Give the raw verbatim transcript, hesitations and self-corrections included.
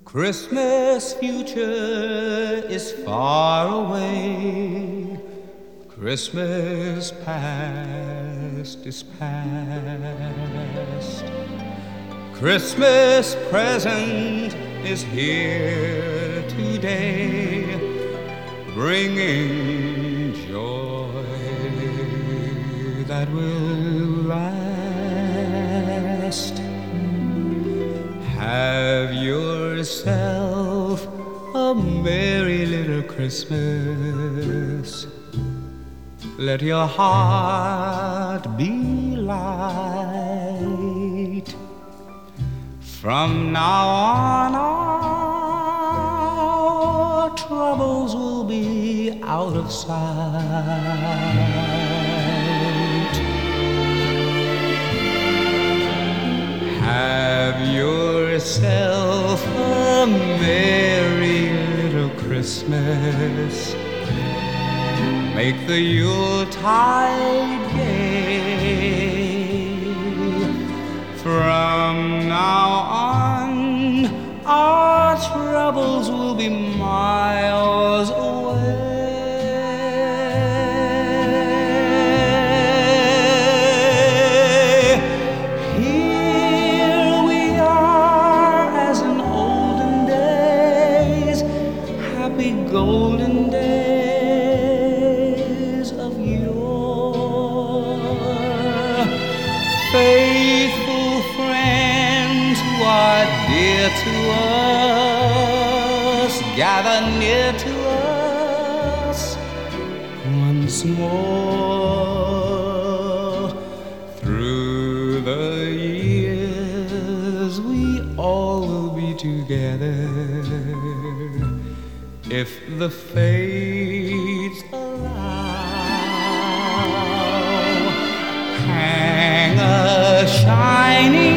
Christmas future is far away. Christmas past is past. Christmas present is here today, bringing joy that will last. Have yourself a merry little Christmas. Let your heart be light. From now on, our troubles will be out of sight. Have yourself a merry little Christmas. Make the Yuletide gay. From now on, our troubles will be miles away. Here we are as in olden days, happy golden days of yore. Faithful friends who are dear to us, gather near to us once more. Through the years we all will be together, if the fates allow. Hang a shining